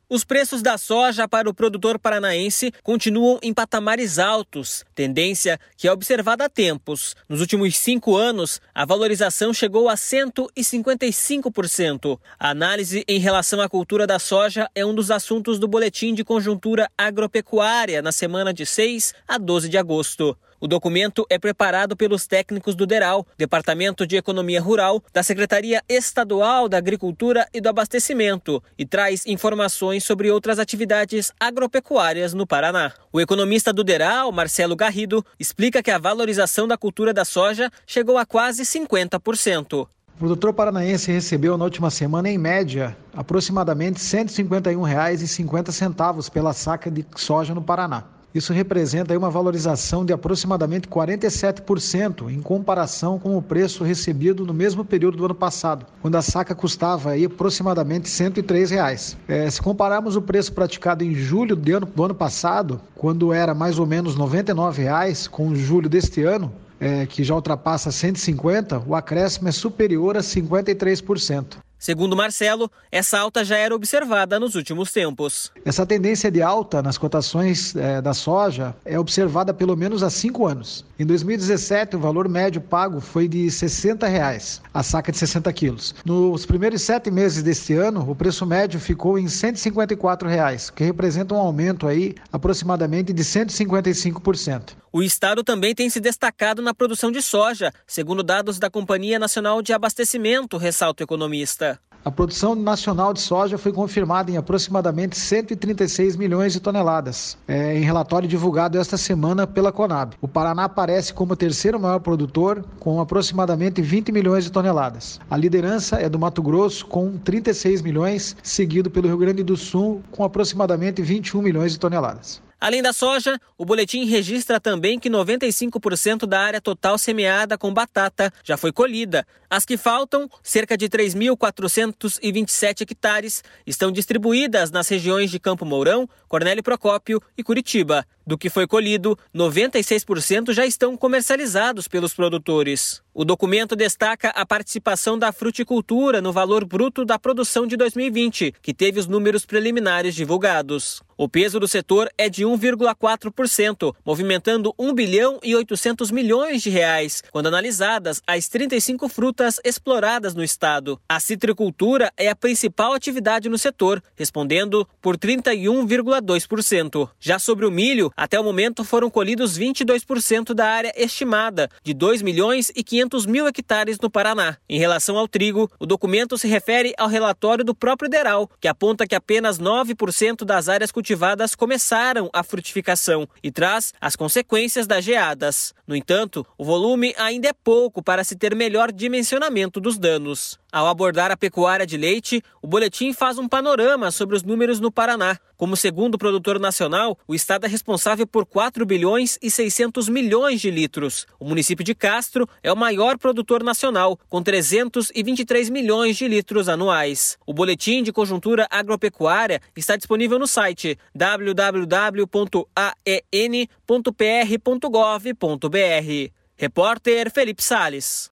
Os preços da soja para o produtor paranaense continuam em patamares altos, tendência que é observada há tempos. Nos últimos 5 anos, a valorização chegou a 155%. A análise em relação à cultura da soja é um dos assuntos do Boletim de Conjuntura Agropecuária na semana de 6 a 12 de agosto. O documento é preparado pelos técnicos do DERAL, Departamento de Economia Rural, da Secretaria Estadual da Agricultura e do Abastecimento, e traz informações sobre outras atividades agropecuárias no Paraná. O economista do DERAL, Marcelo Garrido, explica que a valorização da cultura da soja chegou a quase 50%. O produtor paranaense recebeu na última semana, em média, aproximadamente R$ 151,50 pela saca de soja no Paraná. Isso representa uma valorização de aproximadamente 47% em comparação com o preço recebido no mesmo período do ano passado, quando a saca custava aproximadamente R$ 103. Se compararmos o preço praticado em julho do ano passado, quando era mais ou menos R$ 99, com julho deste ano, que já ultrapassa 150, o acréscimo é superior a 53%. Segundo Marcelo, essa alta já era observada nos últimos tempos. Essa tendência de alta nas cotações da soja é observada pelo menos há 5 anos. Em 2017, o valor médio pago foi de R$ 60, a saca de 60 quilos. Nos primeiros 7 meses deste ano, o preço médio ficou em R$ 154, que representa um aumento aproximadamente de 155%. O estado também tem se destacado na produção de soja, segundo dados da Companhia Nacional de Abastecimento, ressalta o economista. A produção nacional de soja foi confirmada em aproximadamente 136 milhões de toneladas, em relatório divulgado esta semana pela Conab. O Paraná aparece como o terceiro maior produtor, com aproximadamente 20 milhões de toneladas. A liderança é do Mato Grosso, com 36 milhões, seguido pelo Rio Grande do Sul, com aproximadamente 21 milhões de toneladas. Além da soja, o boletim registra também que 95% da área total semeada com batata já foi colhida. As que faltam, cerca de 3.427 hectares, estão distribuídas nas regiões de Campo Mourão, Cornélio Procópio e Curitiba. Do que foi colhido, 96% já estão comercializados pelos produtores. O documento destaca a participação da fruticultura no valor bruto da produção de 2020, que teve os números preliminares divulgados. O peso do setor é de 1,4%, movimentando 1 bilhão e 800 milhões de reais, quando analisadas as 35 frutas exploradas no estado. A citricultura é a principal atividade no setor, respondendo por 31,2%. Já sobre o milho, até o momento foram colhidos 22% da área estimada, de 2 milhões e 500 mil hectares no Paraná. Em relação ao trigo, o documento se refere ao relatório do próprio DERAL, que aponta que apenas 9% das áreas cultivadas começaram a frutificação e traz as consequências das geadas. No entanto, o volume ainda é pouco para se ter melhor dimensionamento dos danos. Ao abordar a pecuária de leite, o boletim faz um panorama sobre os números no Paraná. Como segundo produtor nacional, o estado é responsável por 4 bilhões e 600 milhões de litros. O município de Castro é o maior produtor nacional, com 323 milhões de litros anuais. O boletim de conjuntura agropecuária está disponível no site www.aen.pr.gov.br. Repórter Felipe Salles.